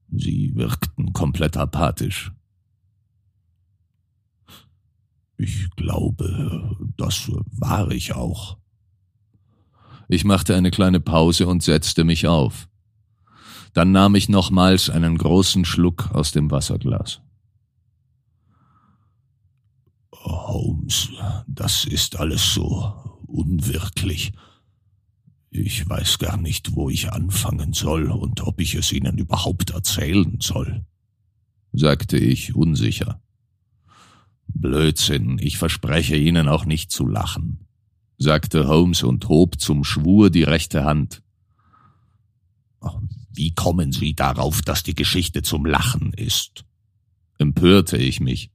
Sie wirkten komplett apathisch. Ich glaube, das war ich auch. Ich machte eine kleine Pause und setzte mich auf. Dann nahm ich nochmals einen großen Schluck aus dem Wasserglas. Holmes, das ist alles so unwirklich. Ich weiß gar nicht, wo ich anfangen soll und ob ich es Ihnen überhaupt erzählen soll, sagte ich unsicher. Blödsinn, ich verspreche Ihnen auch nicht zu lachen, sagte Holmes und hob zum Schwur die rechte Hand. Wie kommen Sie darauf, dass die Geschichte zum Lachen ist? Empörte ich mich.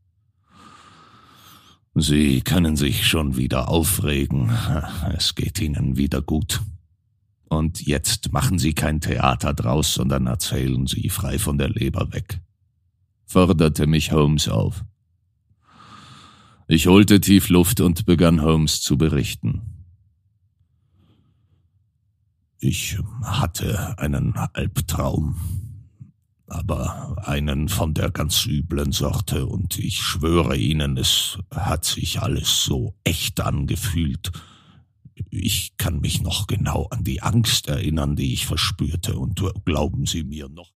Sie können sich schon wieder aufregen. Es geht Ihnen wieder gut. Und jetzt machen Sie kein Theater draus, sondern erzählen Sie frei von der Leber weg, forderte mich Holmes auf. Ich holte tief Luft und begann Holmes zu berichten. Ich hatte einen Albtraum, aber einen von der ganz üblen Sorte, und ich schwöre Ihnen, es hat sich alles so echt angefühlt. Ich kann mich noch genau an die Angst erinnern, die ich verspürte, und glauben Sie mir noch